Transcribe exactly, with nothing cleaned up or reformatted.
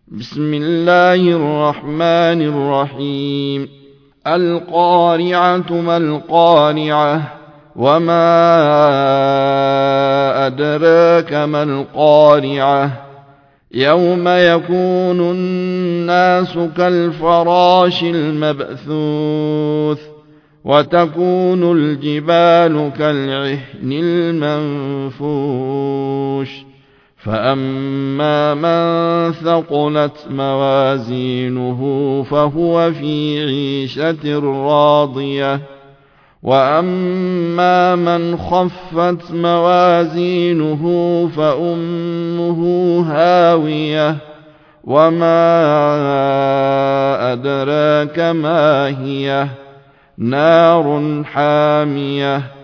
بسم الله الرحمن الرحيم القارعة ما القارعة وما أدراك ما القارعة يوم يكون الناس كالفراش المبثوث وتكون الجبال كالعهن المنفوش فأما من ثقلت موازينه فهو في عيشة راضية وأما من خفت موازينه فأمه هاوية وما أدراك ما هي نار حامية